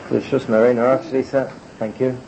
Thank you.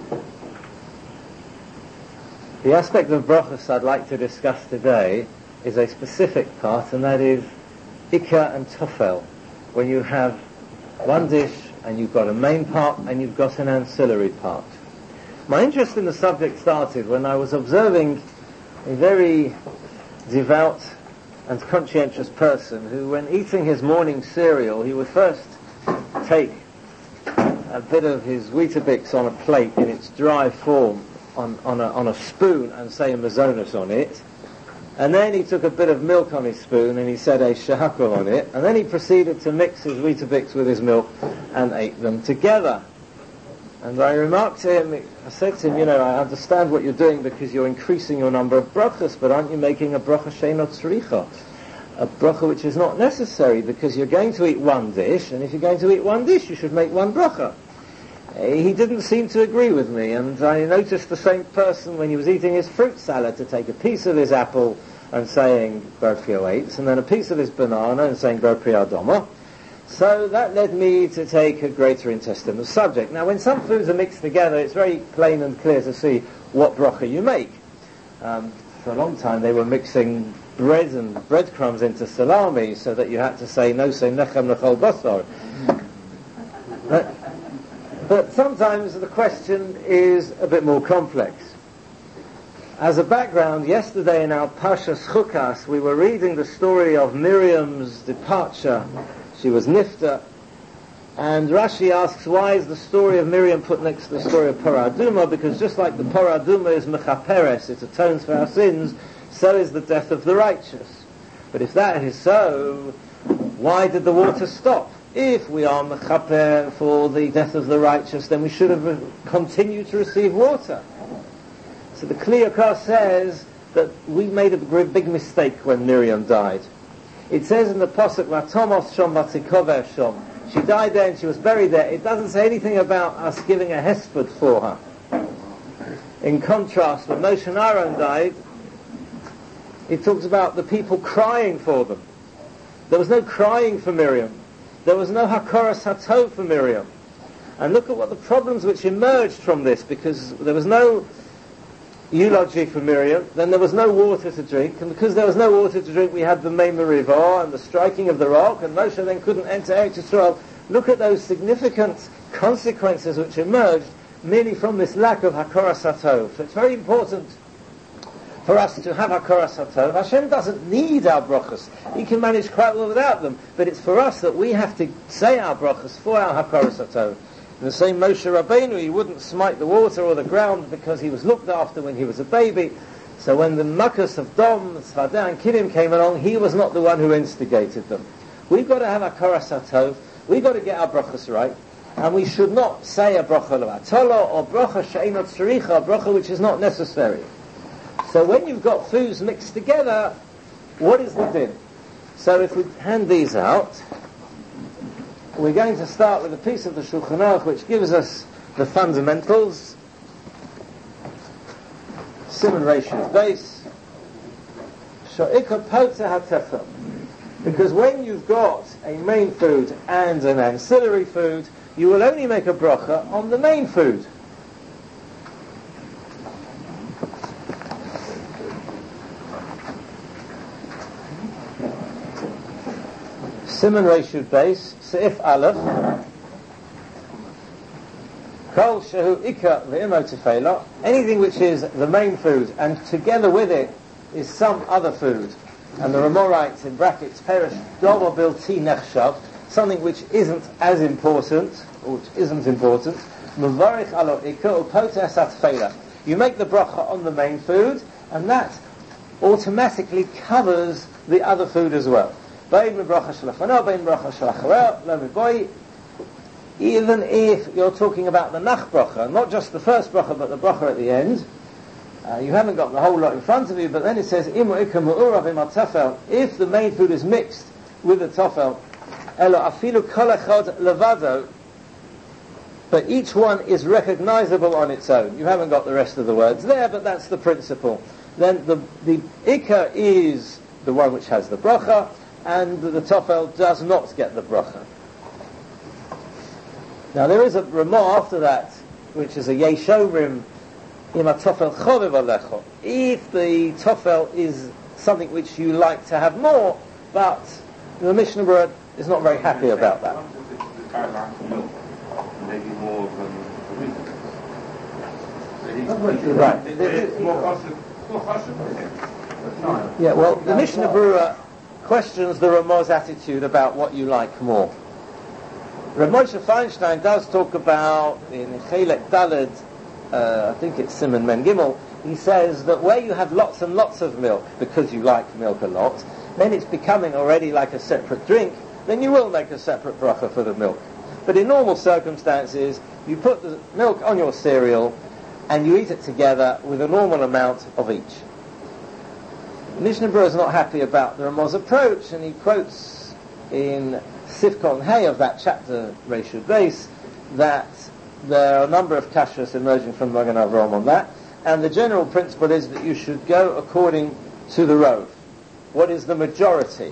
The aspect of brachos I'd like to discuss today is a specific part, and that is ikar and tofel. When you have one dish and you've got a main part and you've got an ancillary part. My interest in the subject started when I was observing a very devout and conscientious person who, when eating his morning cereal, he would first take a bit of his Weetabix on a plate in its dry form on a spoon and say a mazonos on it, and then he took a bit of milk on his spoon and he said a shahakol on it, and then he proceeded to mix his Weetabix with his milk and ate them together. And I remarked to him, I said to him, I understand what you're doing because you're increasing your number of brachas, but aren't you making a bracha she'enot tzricha? A bracha which is not necessary, because you're going to eat one dish, and if you're going to eat one dish, you should make one bracha. He didn't seem to agree with me, and I noticed the same person when he was eating his fruit salad to take a piece of his apple and saying Bar Prio 8, and then a piece of his banana and saying Bar Prio Adoma. So that led me to take a greater interest in the subject. Now, when some foods are mixed together, it's very plain and clear to see what bracha you make. For a long time they were mixing bread and breadcrumbs into salami, so that you had to say no, say nechem nechol basar. But sometimes the question is a bit more complex. As a background, yesterday in our Parshas Chukas, we were reading the story of Miriam's departure. She was nifta, and Rashi asks, why is the story of Miriam put next to the story of Parah Aduma? Because just like the Parah Aduma is mechaperes, it atones for our sins, so is the death of the righteous. But if that is so, why did the water stop? If we are mechaper for the death of the righteous, then we should have continued to receive water. So the Kli Yakar says that we made a big mistake when Miriam died. It says in the Pasuk, Vatomos Shom Vatzikover Shom. She died there and she was buried there. It doesn't say anything about us giving a hesped for her. In contrast, when Moshe and Aaron died, it talks about the people crying for them. There was no crying for Miriam. There was no hakoras hatov for Miriam. And look at what the problems which emerged from this, because there was no eulogy for Miriam, then there was no water to drink, and because there was no water to drink, we had the Mei Merivah and the striking of the rock, and Moshe then couldn't enter Eretz Yisrael. Look at those significant consequences which emerged merely from this lack of hakoras hatov. So it's very important for us to have hakoras hatov. Hashem doesn't need our brachas. He can manage quite well without them. But it's for us that we have to say our brachas for our hakoras hatov. In the same Moshe Rabbeinu, he wouldn't smite the water or the ground because he was looked after when he was a baby. So when the makas of Dom, Tzvadeh and Kidim came along, he was not the one who instigated them. We've got to have hakoras hatov. We've got to get our brachas right. And we should not say a bracha levatolo or bracha she'enot tzricha, a bracha which is not necessary. So when you've got foods mixed together, what is the din? So if we hand these out, we're going to start with a piece of the Shulchan Aruch which gives us the fundamentals. Siman Reishis Beis. Sho'ikar poteh hatefel. Because when you've got a main food and an ancillary food, you will only make a bracha on the main food. Siman Reishis Beis, Seif Aleph. Kol shehu ikar ve'imo tefela. Anything which is the main food and together with it is some other food. And the Ramah writes in brackets, perish dover bilti nechshav, something which isn't as important, or which isn't important. Mevarich alo ikar upoteh satfela. You make the bracha on the main food, and that automatically covers the other food as well. Even if you're talking about the nach bracha, not just the first bracha, but the bracha at the end, you haven't got the whole lot in front of you, but then it says, if the main food is mixed with the tofel, but each one is recognizable on its own. You haven't got the rest of the words there, but that's the principle. Then the ikar is the one which has the bracha, and the tofel does not get the bracha. Now there is a Ramah after that, which is a Yeshomrim Ima Tofel Choviv Alecho. If the Tofel is something which you like to have more, but the Mishnah Berurah is not very happy about that. Right. Yeah, well, the Mishnah Berurah questions the Ramah's attitude about what you like more. Rav Moshe Feinstein does talk about, in Chelek Daled, I think it's Simon Men Gimel, he says that where you have lots and lots of milk, because you like milk a lot, then it's becoming already like a separate drink, then you will make a separate bracha for the milk. But in normal circumstances, you put the milk on your cereal, and you eat it together with a normal amount of each. Mishnah Berurah is not happy about the Ramah's approach, and he quotes in Sivkon Hay of that chapter, Reshut Beis, that there are a number of kashrus emerging from Magen Avraham on that, and the general principle is that you should go according to the Rov. What is the majority?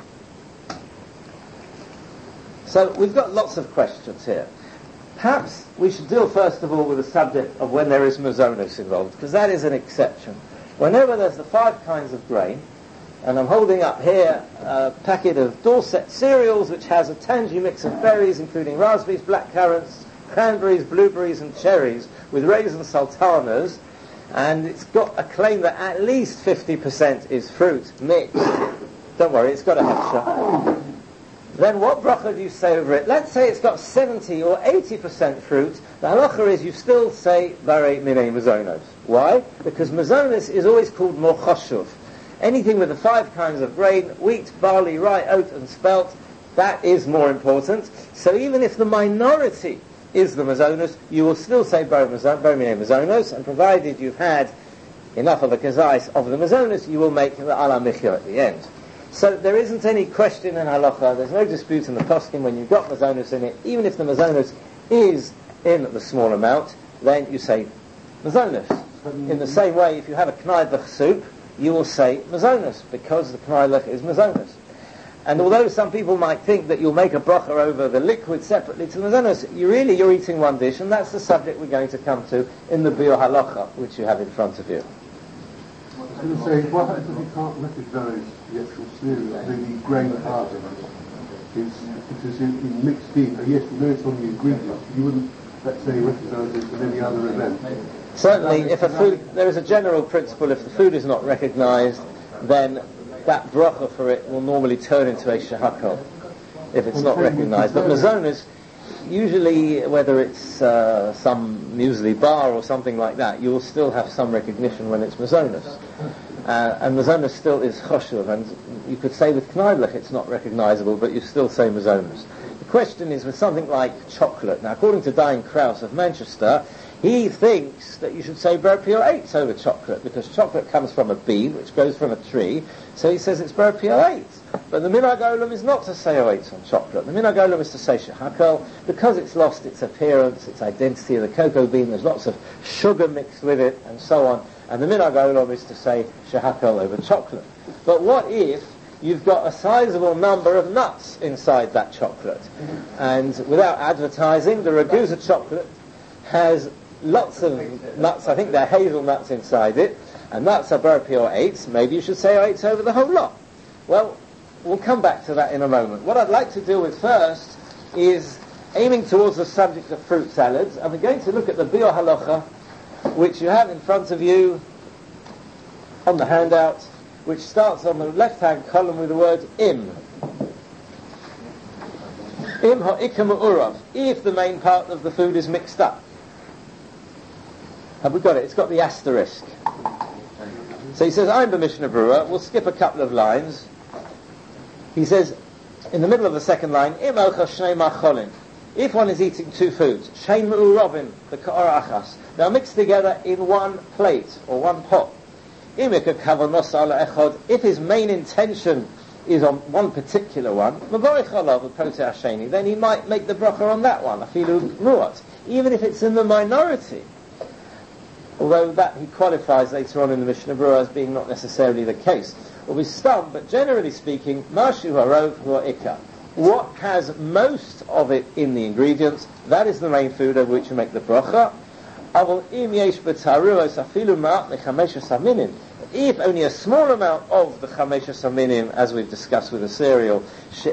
So we've got lots of questions here. Perhaps we should deal first of all with the subject of when there is mazonos involved, because that is an exception. Whenever there's the 5 kinds of grain, and I'm holding up here a packet of Dorset cereals which has a tangy mix of berries including raspberries, blackcurrants, cranberries, blueberries and cherries with raisins, sultanas, and it's got a claim that at least 50% is fruit mixed. Don't worry, it's got a hefsha. Then what bracha do you say over it? Let's say it's got 70 or 80% fruit. The halacha is you still say barei minei mazonos. Why? Because mazonos is always called more choshuv. Anything with the 5 kinds of grain, wheat, barley, rye, oat and spelt, that is more important. So even if the minority is the mazonos, you will still say barei minei mazonos, and provided you've had enough of a kazais of the mazonos, you will make the ala michya at the end. So there isn't any question in halacha, there's no dispute in the poskim when you've got mazonos in it, even if the mazonos is in the small amount, then you say mazonos. In the same way, if you have a knaidlach soup, you will say mazonos, because the knaidlach is mazonos. And although some people might think that you'll make a bracha over the liquid separately to mazonos, you're eating one dish, and that's the subject we're going to come to in the biur halacha, which you have in front of you. I was going to say, what happens if you can't recognise the actual cereal, the grain part of it? It's mixed in. Yes, you know it's on the ingredients. You wouldn't, let's say, recognise it in any other event. Certainly, there is a general principle, if the food is not recognised, then that bracha for it will normally turn into a shehakol, if it's not recognised. But mazonos, usually, whether it's some muesli bar or something like that, you will still have some recognition when it's mazonos. And mazonos still is choshuv, and you could say with knaidlach it's not recognisable, but you still say mazonos. The question is with something like chocolate. Now, according to Diane Krauss of Manchester, he thinks that you should say ber pio 8 over chocolate, because chocolate comes from a bean, which grows from a tree, so he says it's ber pio 8. But the minhag olam is not to say 8 on chocolate. The minhag olam is to say shehakol, because it's lost its appearance, its identity of the cocoa bean, there's lots of sugar mixed with it, and so on, and the minhag olam is to say shehakol over chocolate. But what if you've got a sizable number of nuts inside that chocolate? And without advertising, the Ragusa chocolate has lots of nuts, I think they're hazelnuts inside it, and nuts are ber pio 8, maybe you should say 8 over the whole lot. Well, we'll come back to that in a moment. What I'd like to deal with first is aiming towards the subject of fruit salads, and we're going to look at the biur halacha, which you have in front of you on the handout, which starts on the left-hand column with the word im. Im ha'ikam urav, if the main part of the food is mixed up. Have we got it? It's got the asterisk. So he says, I'm the Mishnah Berurah. We'll skip a couple of lines. He says, in the middle of the second line, Im elcha shnei macholin. If one is eating 2 foods, shein me'uravin, the ka'ara achas, they're mixed together in one plate or one pot. Im ikah kavanos ala echad, if his main intention is on one particular one, mavarich alav v'protei hasheni, then he might make the bracha on that one, afilu mu'at, even if it's in the minority. Although that he qualifies later on in the Mishnah Berurah as being not necessarily the case. We'll be stumped, but generally speaking, Mashu Harov Hu'ikah. what has most of it in the ingredients, that is the main food over which you make the bracha. If only a small amount of the chamesha saminim, as we've discussed with the cereal,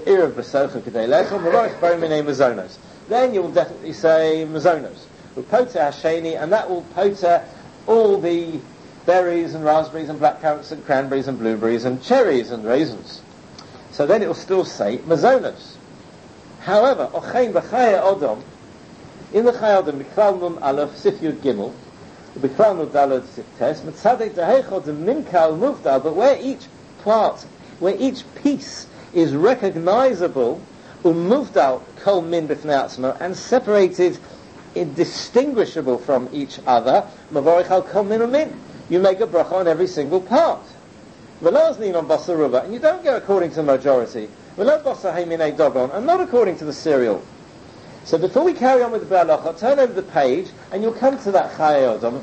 then you will definitely say mazonos. And that will poter all the berries and raspberries and blackcurrants and cranberries and blueberries and cherries and raisins. So then it will still say mazonos. However, ochein b'chaya odom, in the chaya odom, b'klal nun aleph, sif yud gimel, b'klal nun dalad sif tes, mitzadek dehechod minkal muvdal, but where each part, where each piece is recognizable, muvdal kol min b'fnei atzmo, and separated, indistinguishable from each other, mavorich al kol min u'min. You make a bracha on every single part. V'lo on basa ruba, and you don't go according to the majority. V'lo basa heiminei dogon, and not according to the cereal. So before we carry on with the Be'alacha, turn over the page, and you'll come to that Chayei Odom.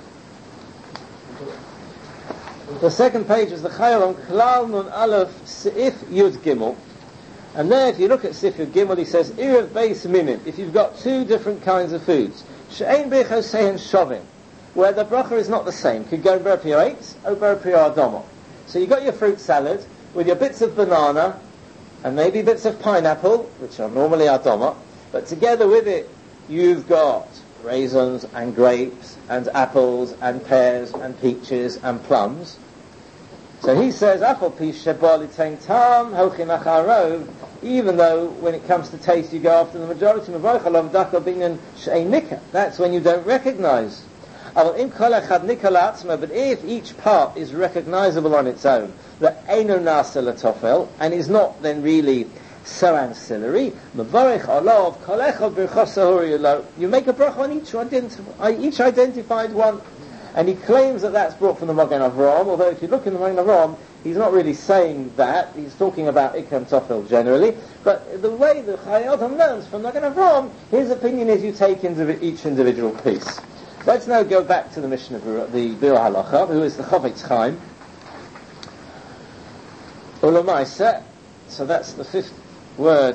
The second page is the Chayei Odom, Klal Nun Aleph Seif Yud Gimel. And there, if you look at Seif Yud Gimel, he says, Irav Beis Minim, if you've got two different kinds of foods, She'ein Beicho Sehen Shovim, where the bracha is not the same, could go Ber Pio 8 or Ber Pio Adomo. So you got your fruit salad with your bits of banana and maybe bits of pineapple, which are normally adoma, but together with it you've got raisins and grapes and apples and pears and peaches and plums. So he says, Apple piece shebali tein tam hochin acharov, even though when it comes to taste you go after the majority, that's when you don't recognize. But if each part is recognizable on its own, that eino nasa latofel, and is not then really so ancillary, you make a bracha on each identified one. And he claims that that's brought from the Magen Avraham, although if you look in the Magen Avraham, he's not really saying that. He's talking about Ikram Tofel generally. But the way the Chayei Odom learns from Magen Avraham, his opinion is you take each individual piece. Let's now go back to the Mishnah, the Bir Halacha, who is the Chavetz Chaim. Ulamaisa, so that's the sixth word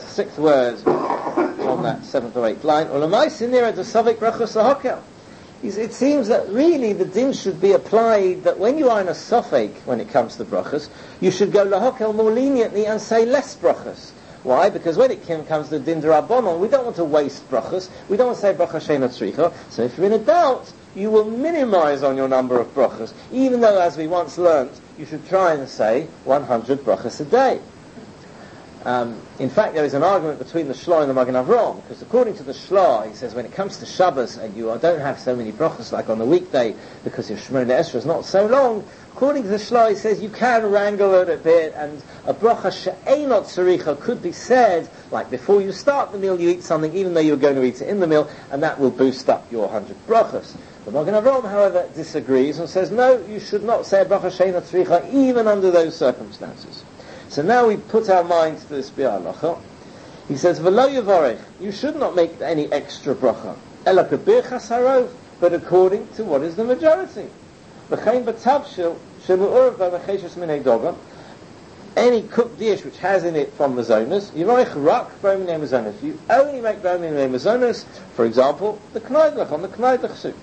on that seventh or eighth line. Ulamaisa nira de Savik Brachos Lahokel. It seems that really the din should be applied that when you are in a sofek when it comes to brachas, you should go lahokel more leniently and say less brachas. Why? Because when it comes to din d'Rabbanan, we don't want to waste brachas. We don't want to say bracha sheina tzricha. So if you're in a doubt, you will minimize on your number of brachas, even though, as we once learnt, you should try and say 100 brachas a day. In fact, there is an argument between the Shla and the Magen Avraham, because according to the Shla, he says when it comes to Shabbos and you don't have so many brachas like on the weekday because your Shemona Esrei is not so long, according to the Shla, he says you can wrangle it a bit, and a bracha she'enot tzaricha could be said like before you start the meal, you eat something even though you're going to eat it in the meal, and that will boost up your 100 brachas. The Magen Avraham, however, disagrees and says no, you should not say a bracha she'enot tzaricha even under those circumstances. So now we put our minds to this bi'alacha. He says, "V'lo yavorech." You should not make any extra bracha. Ela kebirchas harov, but according to what is the majority. V'chein b'tavshil shemu'urav v'mecheshes minei doga. Any cooked dish which has in it from mazonos, yavorech rak b'minei mazonos. You only make b'minei mazonos. For example, the kneidlach on the kneidlach soup.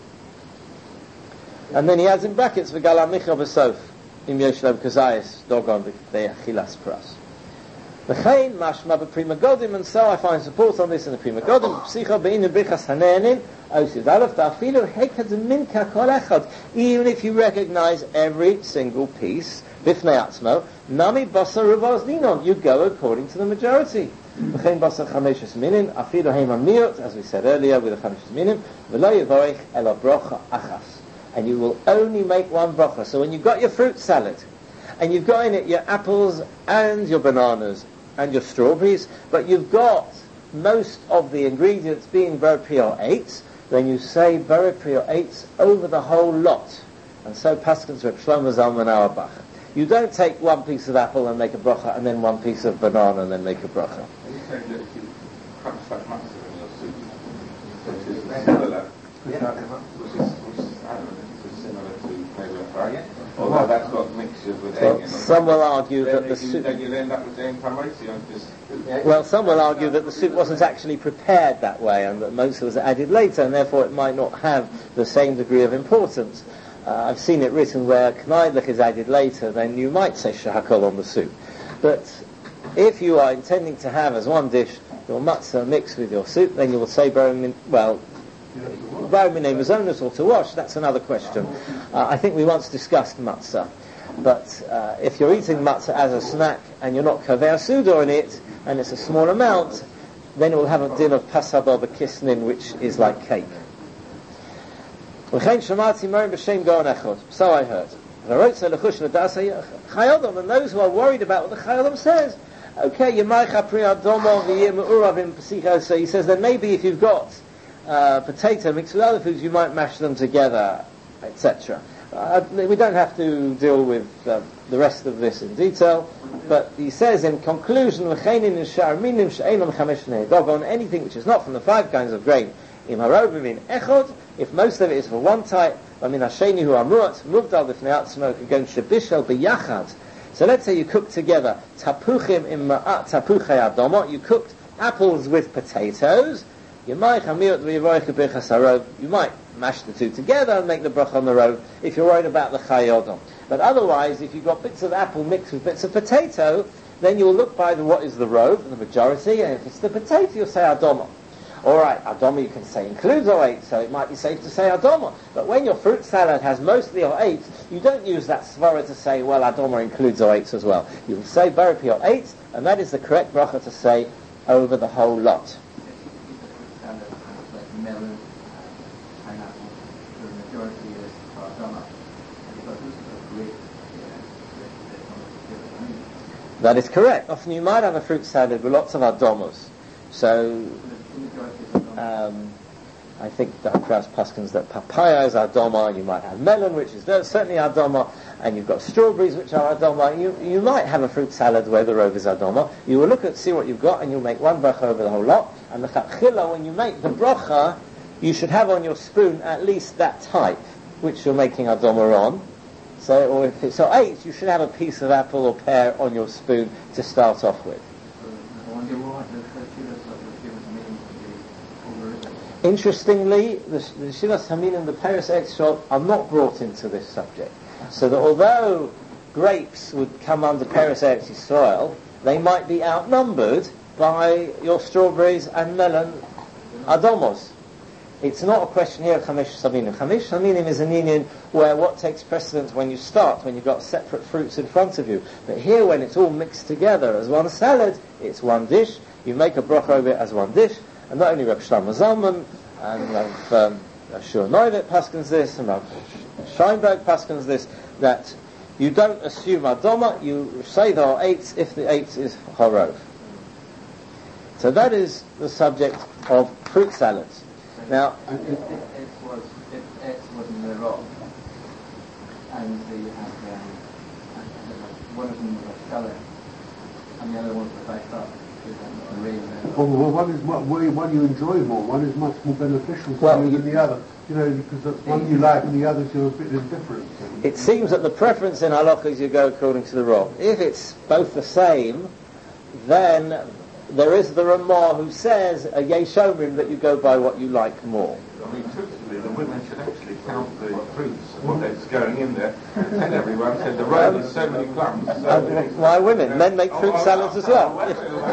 And then he adds in brackets v'gala micha v'sof. Im Yeshlev Kazayas Dogon Be'achilas Pras. V'chein mashma b'Prima Godim, and so I find support on this in the Prima Godim. Psicha be'inu brichas hanenin osid alef ta'afilu hekad minka kol echad. Even if you recognize every single piece, b'fnei atzmo, nami basa ruvaz ninon, you go according to the majority. V'chein basa chameshes minin, afilu heim amiyot, as we said earlier, with the chameshes minim, v'lo yivorech ela brocha achas. And you will only make one bracha. So when you've got your fruit salad, and you've got in it your apples and your bananas and your strawberries, but you've got most of the ingredients being Ber Pio 8, then you say Ber Pio 8 over the whole lot. And so Paschal's Reb Shlomo Zalman Auerbach. You don't take one piece of apple and make a bracha, and then one piece of banana and then make a bracha. Are you saying that if you crunch that mustard in your soup, which is similar, which is similar to maybe a fry, although that's got mixture mixtures with egg Well, in them. some will argue Then that the you- soup... Then you'll end up with the information. Well, some will argue that the soup wasn't actually prepared that way and that most was added later, and therefore it might not have the same degree of importance. I've seen it written where kneidlich is added later, then you might say shahakol on the soup. But if you are intending to have as one dish your matzah mixed with your soup, then you will say barumin mazonos or to wash. That's another question. I think we once discussed matzah. But if you're eating matzah as a snack and you're not kaver sudo in it, and it's a small amount, then it will have a din of pasado b'kisnin, which is like cake. So I heard. And those who are worried about what the Chayodom says, okay, so he says that maybe if you've got potato mixed with other foods, you might mash them together, etc. We don't have to deal with the rest of this in detail, but he says in conclusion, on anything which is not from the 5 kinds of grain, if most of it is for one type, so let's say you cook together tapuchim tapuchei adoma, you cooked apples with potatoes, you might mash the two together and make the bracha on the rov if you're worried about the chayodom. But otherwise, if you've got bits of apple mixed with bits of potato, then you'll look by what is the rov, the majority, and if it's the potato, you'll say adoma. Alright, adoma you can say includes O8, so it might be safe to say adoma. But when your fruit salad has mostly O8, you don't use that svara to say, well, adoma includes O8 as well. You will say barapi O8, and that is the correct bracha to say over the whole lot. That is correct. Often you might have a fruit salad with lots of adomos. So, I think the Kraus Paskins that papaya is adoma, and you might have melon, which is certainly adoma, and you've got strawberries, which are adoma. You might have a fruit salad where the rov is adoma. You will look at, see what you've got, and you'll make one bracha over the whole lot. And the chatchila, when you make the bracha, you should have on your spoon at least that type, which you're making adoma on. So, or if it's O8, you should have a piece of apple or pear on your spoon to start off with. Interestingly, the Shivas Hamin and the Peres Extra are not brought into this subject. So that although grapes would come under Peres Eretz Yisrael, they might be outnumbered by your strawberries and melon adomos. It's not a question here of Chamesh Saminim. Chamesh Saminim is an union where what takes precedence when you start, when you've got separate fruits in front of you. But here, when it's all mixed together as one salad, it's one dish. You make a bracha over it as one dish. And not only Rav Shlomo Zalman and Rav Shur Noivet paskins this, and Rav Scheinberg paskins this, that you don't assume adoma, you say there are 8 if the 8 is horov. So that is the subject of fruit salads. Now, if X wasn't the rock, and so you have one of them was a salad, and the other one was baked up. One you enjoy more, one is much more beneficial to you than the other. Because that's one you like and the others you're a bit indifferent. It seems that the preference in halakha is you go according to the rock. If it's both the same, then there is the Ramah who says, Yeshomrim, that you go by what you like more. I mean, truthfully, the women should actually count the fruits, what is going in there, and tell everyone, said the road is so many plums. Why women? Men make fruit salads as well. The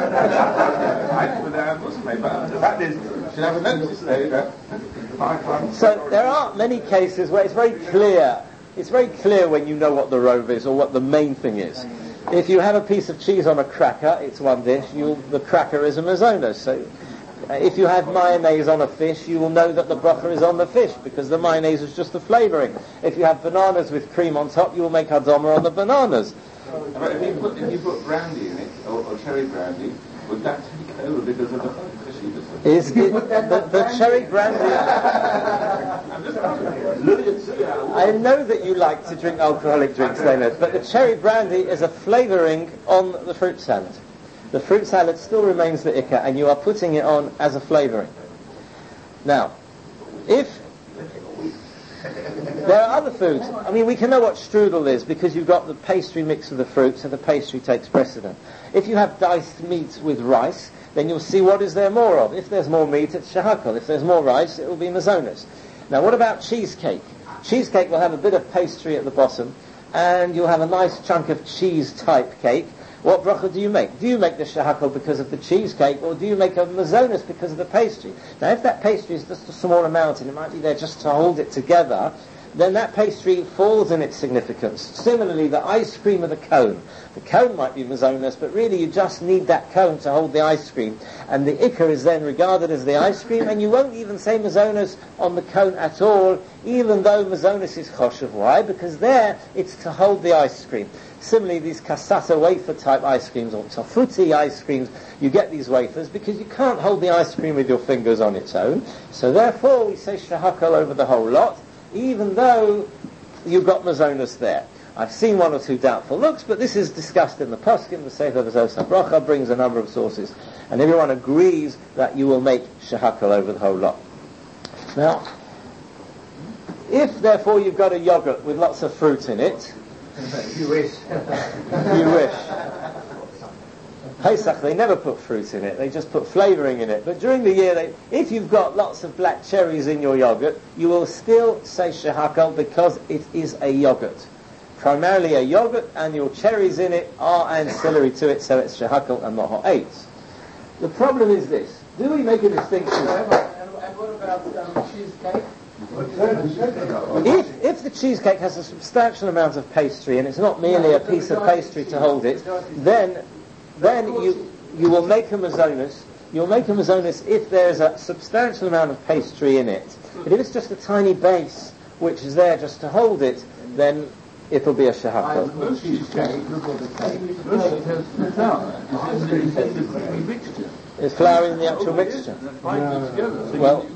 fact is, you should have a notice there, So there are many cases where it's very clear when you know what the rov is or what the main thing is. If you have a piece of cheese on a cracker, it's one dish, the cracker is a mazonos. So if you have mayonnaise on a fish, you will know that the bracha is on the fish, because the mayonnaise is just the flavouring. If you have bananas with cream on top, you will make hadoma on the bananas. But if you put brandy in it, or cherry brandy, would that take over because of the fishy? Is the cherry brandy... I know that you like to drink alcoholic drinks, Leonard, but the cherry brandy is a flavouring on the fruit salad. The fruit salad still remains the ikka, and you are putting it on as a flavouring. Now, if There are other foods. I mean, we can know what strudel is because you've got the pastry mixed with the fruit, so the pastry takes precedent. If you have diced meat with rice, then you'll see what is there more of. If there's more meat, it's shehakol. If there's more rice, it will be mazonos. Now, what about cheesecake? Cheesecake will have a bit of pastry at the bottom, and you'll have a nice chunk of cheese-type cake. What bracha do you make? Do you make the shehakol because of the cheesecake, or do you make a mazonos because of the pastry? Now, if that pastry is just a small amount, and it might be there just to hold it together, then that pastry falls in its significance. Similarly, the ice cream of the cone. The cone might be mazonos, but really you just need that cone to hold the ice cream. And the ikar is then regarded as the ice cream, and you won't even say mazonos on the cone at all, even though mazonos is choshev. Why? Because there it's to hold the ice cream. Similarly, these cassata wafer type ice creams or tofuti ice creams, you get these wafers because you can't hold the ice cream with your fingers on its own. So therefore we say shehakol over the whole lot, even though you've got mazonos there. I've seen one or two doubtful looks, but this is discussed in the Poskim. The Sefer V'zos HaBracha brings a number of sources, and everyone agrees that you will make shehakol over the whole lot. Now, if therefore you've got a yogurt with lots of fruit in it, You wish. you wish. Pesach, they never put fruit in it, they just put flavouring in it. But during the year, if you've got lots of black cherries in your yogurt, you will still say shehakol because it is a yogurt. Primarily a yogurt, and your cherries in it are ancillary to it, so it's shehakol and not ha'etz. The problem is this: do we make a distinction? And what about cheesecake? If the cheesecake has a substantial amount of pastry and it's not merely a piece of pastry to hold it, then you will make a mazonos. You'll make a mazonos if there's a substantial amount of pastry in it. But if it's just a tiny base which is there just to hold it, then it'll be a shehakol. Most cheesecake, has flour. Mixture. There's flour in the actual mixture. Well,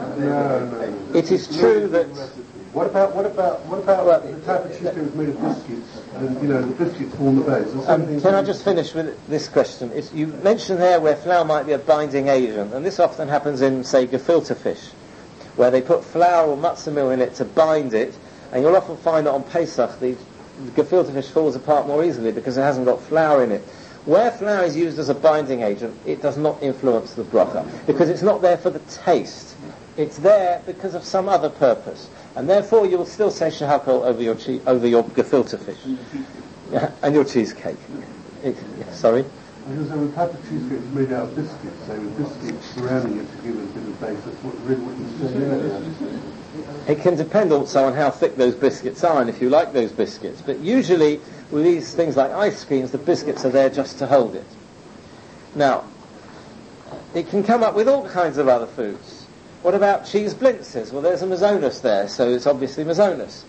it is true that. What about the type of cheesecake that's made of biscuits, and the biscuits form the base? Can I just finish with this question? You mentioned there where flour might be a binding agent, and this often happens in, say, gefilte fish, where they put flour or matzah meal in it to bind it, and you'll often find that on Pesach the gefilte fish falls apart more easily because it hasn't got flour in it. Where flour is used as a binding agent, it does not influence the bracha, because it's not there for the taste. It's there because of some other purpose. And therefore you will still say shehakol over your gefilte fish. And your cheesecake. Sorry? Because the type of cheesecake is made out of biscuits, so with biscuits surrounding it to give it a bit of base, that's what you're saying. It can depend also on how thick those biscuits are and if you like those biscuits. But usually with these things like ice creams, the biscuits are there just to hold it. Now, it can come up with all kinds of other foods. What about cheese blintzes? Well, there's a mazonos there, so it's obviously mazonos.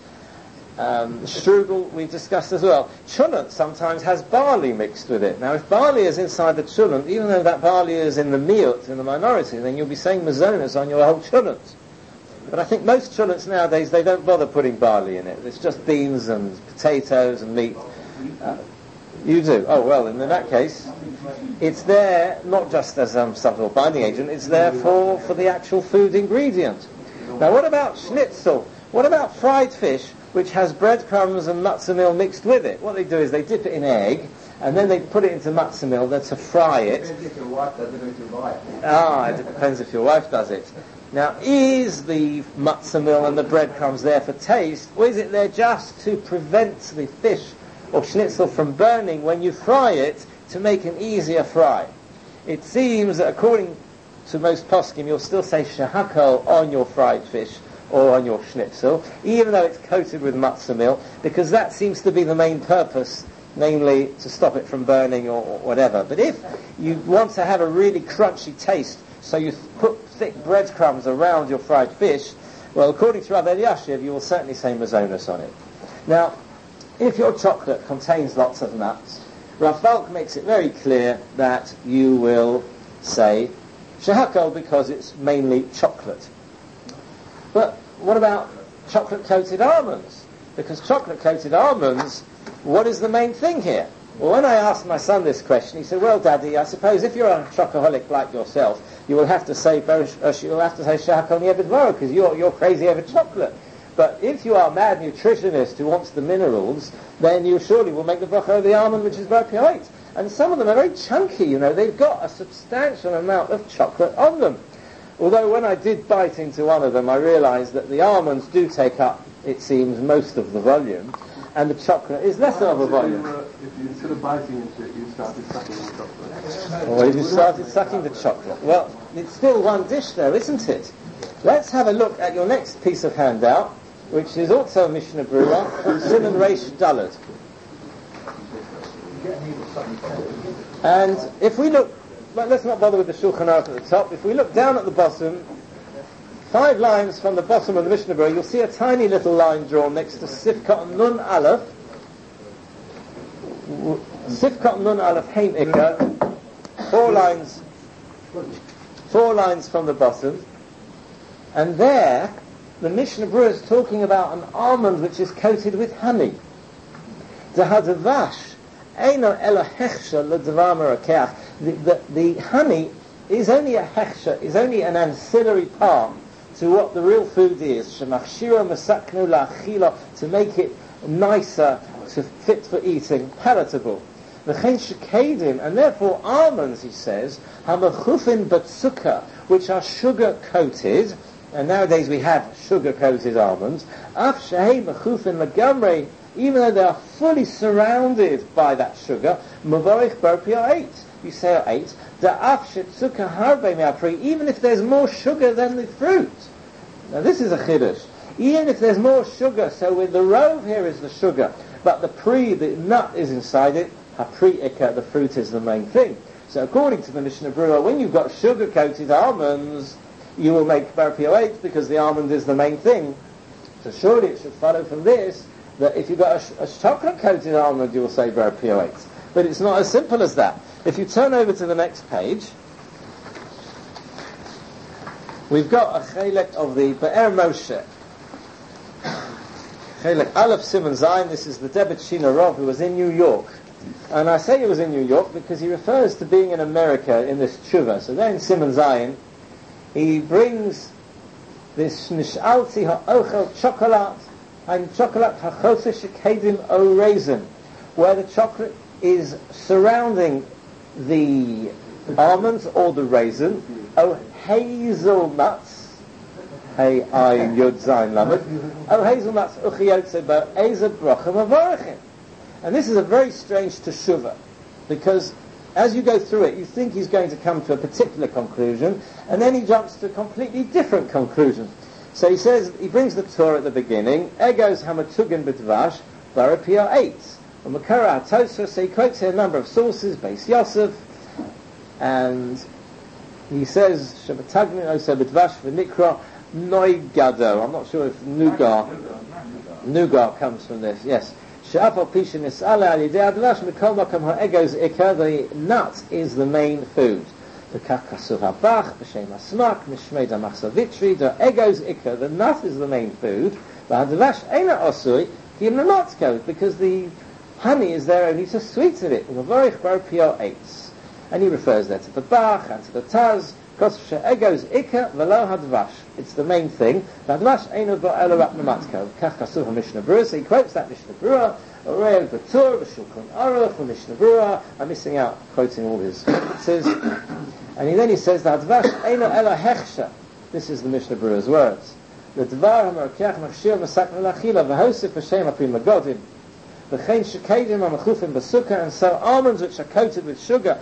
Strudel we've discussed as well. Chulant sometimes has barley mixed with it. Now, if barley is inside the chulant, even though that barley is in the miut, in the minority, then you'll be saying mazonos on your whole chulant. But I think most chulants nowadays, they don't bother putting barley in it. It's just beans and potatoes and meat. You do? Oh, well, in that case, it's there not just as some sort of binding agent, it's there for the actual food ingredient. Now, what about schnitzel? What about fried fish, which has breadcrumbs and matzah meal mixed with it? What they do is they dip it in egg, and then they put it into matzah meal to fry it. It depends if your wife does it or if you buy it. It depends if your wife does it. Now, is the matzah meal and the breadcrumbs there for taste, or is it there just to prevent the fish or schnitzel from burning when you fry it to make an easier fry? It seems that according to most poskim, you'll still say shehakol on your fried fish or on your schnitzel, even though it's coated with matzah meal, because that seems to be the main purpose, namely to stop it from burning or whatever. But if you want to have a really crunchy taste, so you put thick breadcrumbs around your fried fish, well, according to Rav Eliashiv, you will certainly say mazonos on it. Now, if your chocolate contains lots of nuts, Rav Falk makes it very clear that you will say shehakol because it's mainly chocolate. But what about chocolate-coated almonds? Because chocolate-coated almonds, what is the main thing here? Well, when I asked my son this question, he said, "Well, Daddy, I suppose if you're a chocoholic like yourself, you will have to say shehakol ni'eh b'dvaro because you're crazy over chocolate." But if you are a mad nutritionist who wants the minerals, then you surely will make the bracha of the almond, which is Bar Pio-8. And some of them are very chunky, they've got a substantial amount of chocolate on them. Although when I did bite into one of them, I realised that the almonds do take up, it seems, most of the volume, and the chocolate is less of a volume. If you, instead of biting into it, you started sucking the chocolate. Or if you started sucking the chocolate. Well, it's still one dish though, isn't it? Let's have a look at your next piece of handout, which is also Mishnah Berurah, Siman Reish Daled. And if we look, well, let's not bother with the Shulchan Aruch at the top. If we look down at the bottom, 5 lines from the bottom of the Mishnah Berurah, you'll see a tiny little line drawn next to Sifkat Nun Aleph. Sifkat Nun Aleph Heim Ikka. 4 lines from the bottom. And there, the Mishnah Berurah is talking about an almond which is coated with honey. The hadavash. The honey is only a hechsha, is only an ancillary part to what the real food is. To make it nicer, to fit for eating, palatable. And therefore almonds, he says, which are sugar coated, and nowadays we have sugar coated almonds, even though they are fully surrounded by that sugar, Mavorich Bar Pio-8. You say 8, even if there's more sugar than the fruit. Now this is a chiddush. Even if there's more sugar, so with the rove here is the sugar, but the nut is inside it, ha-pri-ika, the fruit is the main thing. So according to the Mishnah Berurah, when you've got sugar-coated almonds, you will make Bar Pio-8 because the almond is the main thing. So surely it should follow from this that if you've got a chocolate-coated almond, you will say Bar Pio-8. But it's not as simple as that. If you turn over to the next page, we've got a chelek of the Be'er Moshe. Chelek Aleph Siman Zayin, this is the Debet Shina Rov, who was in New York. And I say he was in New York because he refers to being in America in this tshuva. So there in Siman Zayin, he brings this Nish'alti ha'ochel chocolate, and chocolate ha'chofesh shekedim o raisin, where the chocolate is surrounding the almonds or the raisin, o hazelnuts, hey ayin yud zayin lamed, o hazelnuts uchiyotze bo eza bracha mavorachim. And this is a very strange teshuvah, because as you go through it, you think he's going to come to a particular conclusion, and then he jumps to a completely different conclusion. So he says, he brings the Torah at the beginning, Egos hamatugin b'dvash, Bar Pio-8. And Makara HaTosfos, so he quotes here a number of sources, Beis Yosef, and he says, Shabatagmin oso b'dvash v'nikra noigado. I'm not sure if nugar comes from this, yes. The nut is the main food. The nut is the main food. Because the honey is there only to sweeten it. And he refers there to the Bach and to the Taz. It's the main thing. So he quotes that Mishnah Berurah, I'm missing out quoting all his references. And then he says that this is the Mishnah Berurah's words. And so almonds which are coated with sugar,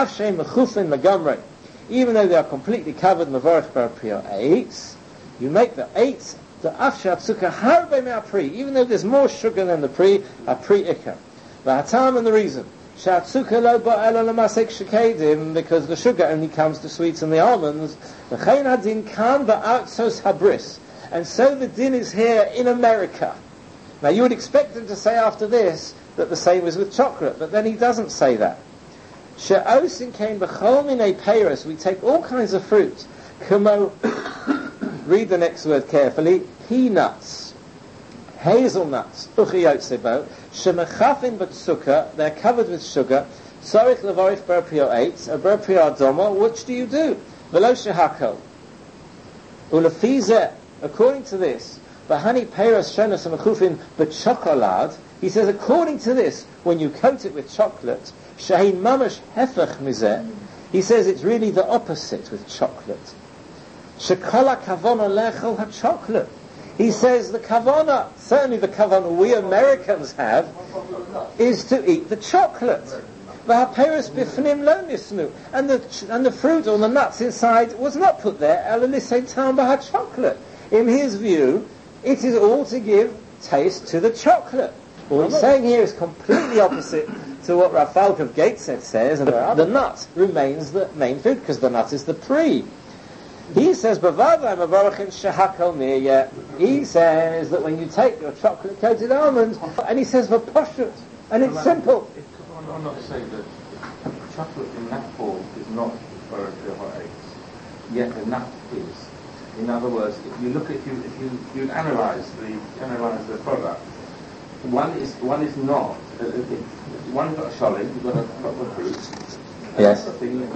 even though they are completely covered in the Mavorich Bar Pio-8, you make the 8 the afshat sukkah harbe me'apri, even though there's more sugar than the pri, apri ikka. V'hatam, and the reason, shat sukkah lo ba'ela l'masek shekedim, because the sugar only comes to sweeten the almonds. V'chein hadin kan ba'artzos habris, and so the din is here in America. Now you would expect him to say after this that the same is with chocolate, but then he doesn't say that. She'osin came b'chol minei peiros, we take all kinds of fruit, kumo, read the next word carefully, peanuts, hazelnuts, uchiyotsebo, shemechafin b'tzukah, they're covered with sugar, sorich levorich Bar Pio-8, a Bar Pio-Adomo, which do you do? V'lo shehakol. Ulefizeh, according to this, Bahani Peiros Shonos Mechufin b'chokolad. He says, according to this, when you coat it with chocolate, Shahin Mamash Hefech Mizeh, he says it's really the opposite with chocolate. Shekola Kavona Lechel HaChocolate. He says the kavana, certainly the kavana we Americans have, is to eat the chocolate. V'haperos bifnim lo nisnu. And the fruit or the nuts inside was not put there, elanisei tam chocolate. In his view, it is all to give taste to the chocolate. What he's saying here is completely opposite to what Rav Falk of Gateshead says, and the nut remains the main food, because the nut is the pre. He says, he says that when you take your chocolate-coated almond, and he says, v'poshut, and it's simple. I'm not saying that chocolate in that form is not preferred to hot eggs, yet the nut is. In other words, if you analyse the product, one is not. One's got a solid, you've got a proper fruit. Yes.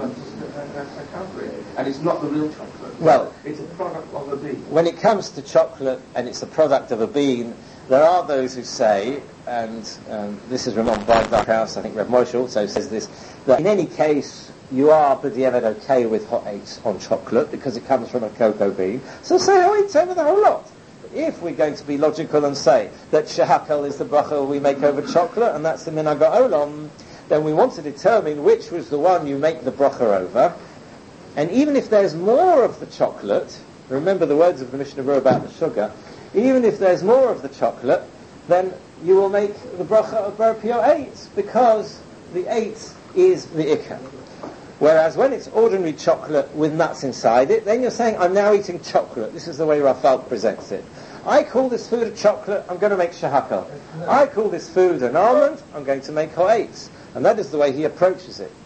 And it's not the real chocolate. Well, it's a product of a bean. When it comes to chocolate and it's the product of a bean, there are those who say, and this is Ramon Bardakhouse, I think Rev Moshe also says this, that in any case you are b'diavad okay with hot eggs on chocolate because it comes from a cocoa bean. So say hot eggs over the whole lot. If we're going to be logical and say that shehakal is the bracha we make over chocolate and that's the minhag ha'olam, then we want to determine which was the one you make the bracha over. And even if there's more of the chocolate, remember the words of the Mishnah Berurah about the sugar, even if there's more of the chocolate, then you will make the bracha of Ber Pio 8, because the 8 is the ikka. Whereas when it's ordinary chocolate with nuts inside it, then you're saying, I'm now eating chocolate. This is the way Rav Falk presents it. I call this food a chocolate, I'm going to make shehakal. I call this food an almond, I'm going to make ha'etz. And that is the way he approaches it.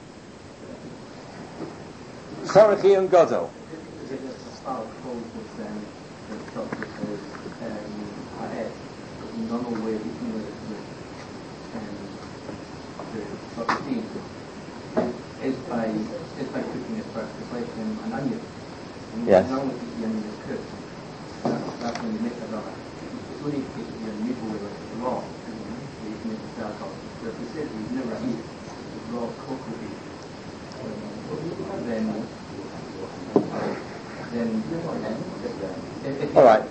Sorachi and Godel. Is by cooking it first, it's like an onion. And yes. As long as the onion is cooked, that's when you make the bracha. It's only if you're unusual with it raw, you can make the shehakal. But if you said you've never eaten raw cocoa bean, then all right.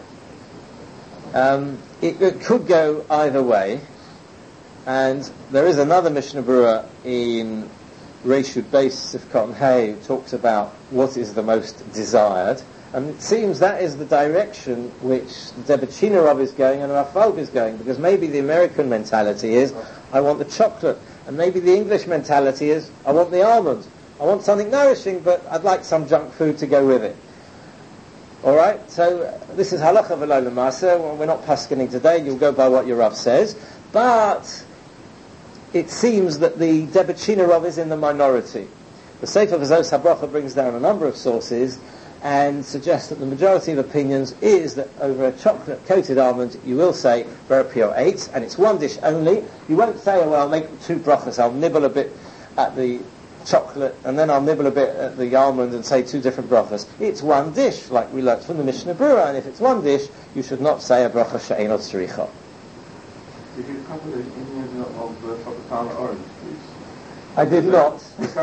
It could go either way, and there is another Mishnah Berurah in Reishud Beis Sifkon Hay talks about what is the most desired, and it seems that is the direction which the Debechina Rav is going and Rav Falk is going, because maybe the American mentality is, I want the chocolate, and maybe the English mentality is, I want the almond. I want something nourishing, but I'd like some junk food to go with it. Alright, so this is halacha v'lo l'maaseh. Well, we're not paskening today, you'll go by what your Rav says, but it seems that the Debechina Rav is in the minority. The Sefer V'zos HaBracha brings down a number of sources and suggests that the majority of opinions is that over a chocolate-coated almond you will say Ber Pio 8, and it's one dish only. You won't say, oh, well, I'll make 2 brachas, I'll nibble a bit at the chocolate and then I'll nibble a bit at the almond and say 2 different brachas. It's one dish, like we learnt from the Mishnah Berurah, and if it's one dish, you should not say a bracha she'enot tzricha. Did you cover the Indian of Tropicana orange, please? I did not.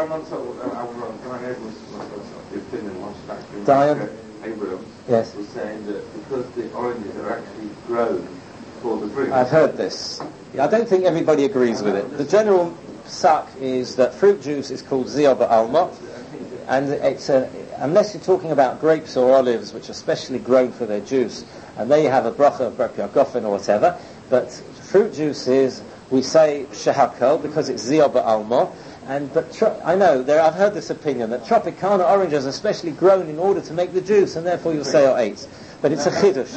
Diane Abrams yes. was saying that because the oranges are actually grown for the drink. I've heard this. I don't think everybody agrees with it. The general psak is that fruit juice is called ziyah ba'alma, and it's unless you're talking about grapes or olives, which are specially grown for their juice, and they have a bracha of Ber Pio Gofen or whatever, but fruit juice is, we say shehakal because it's ziyah ba'alma, I know, I've heard this opinion that Tropicana oranges are specially grown in order to make the juice, and therefore you'll say O8. But it's a chiddush.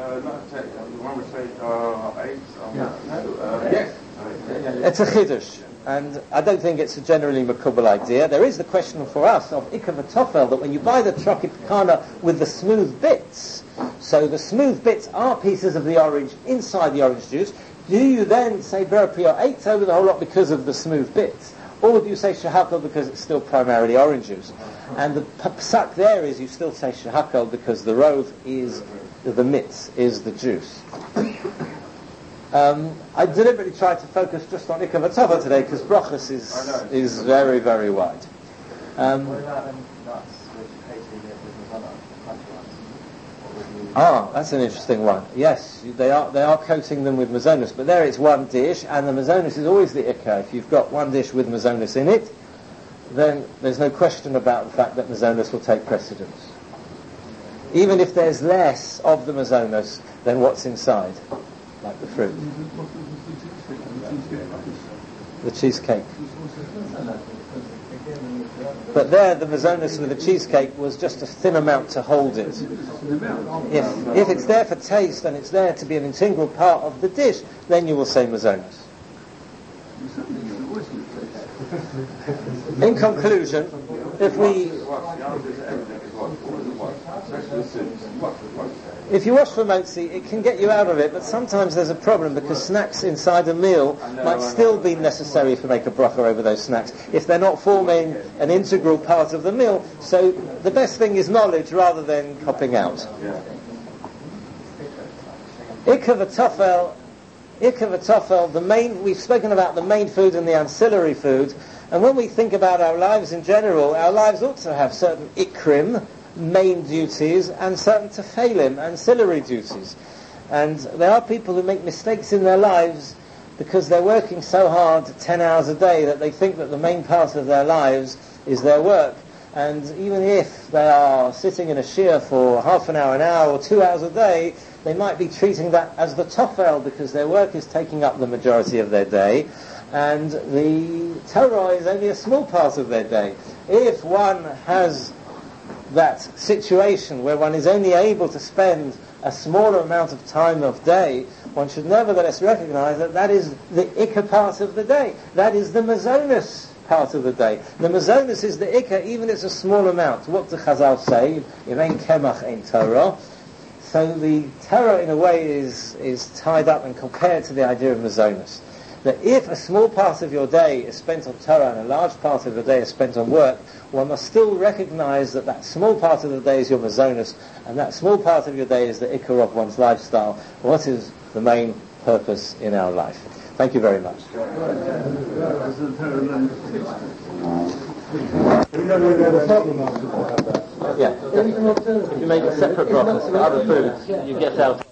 It's a chiddush, and I don't think it's a generally makubal idea. There is the question for us of ikar v'tofel, that when you buy the Tropicana with the smooth bits, so the smooth bits are pieces of the orange inside the orange juice, do you then say Ber Pio 8 over the whole lot because of the smooth bits? Or do you say shehakal because it's still primarily orange juice? And the psak there is you still say shehakal because the rove is the mitz is the juice. I deliberately tried to focus just on Ikar V'Tova today because brachas is very, very wide. What about them nuts which Katie did with Mazana? That's an interesting one. Yes, they are coating them with mazonos, but there it's one dish, and the mazonos is always the ikar. If you've got one dish with mazonos in it, then there's no question about the fact that mazonos will take precedence. Even if there's less of the mazonos than what's inside, like the fruit. The cheesecake. But there, the mazonos with the cheesecake was just a thin amount to hold it. If it's there for taste and it's there to be an integral part of the dish, then you will say mazonos. In conclusion, if you wash for motzi, it can get you out of it, but sometimes there's a problem because snacks inside a meal might still be necessary to make a bracha over those snacks if they're not forming an integral part of the meal. So the best thing is knowledge rather than copping out. Ikar V'Tofel, we've spoken about the main food and the ancillary food, and when we think about our lives in general, our lives ought to have certain ikrim, main duties, and certain tefelim, ancillary duties. And there are people who make mistakes in their lives because they're working so hard 10 hours a day that they think that the main part of their lives is their work. And even if they are sitting in a shiur for half an hour, or 2 hours a day, they might be treating that as the tofel because their work is taking up the majority of their day, and the Torah is only a small part of their day. If one has that situation where one is only able to spend a smaller amount of time of day, one should nevertheless recognize that that is the ikar part of the day. That is the mazonos part of the day. The mazonos is the ikar, even if it's a small amount. What do Chazal say? Yemein kemach ein Torah. So the Torah, in a way, is tied up and compared to the idea of mazonos. That if a small part of your day is spent on Torah and a large part of the day is spent on work, one must still recognize that that small part of the day is your mazonos, and that small part of your day is the ikar of one's lifestyle. What is the main purpose in our life? Thank you very much. Yeah. If you make a separate broth for other foods, you get out.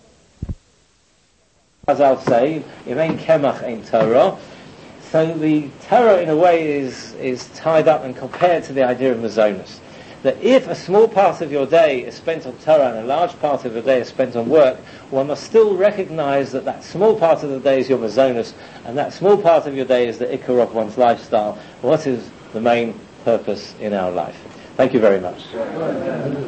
As I'll say, Yemein kemach ein Torah. So the Torah, in a way, is tied up and compared to the idea of mazonos. That if a small part of your day is spent on Torah and a large part of your day is spent on work, one must still recognize that that small part of the day is your mazonos, and that small part of your day is the ikar of one's lifestyle. What is the main purpose in our life? Thank you very much.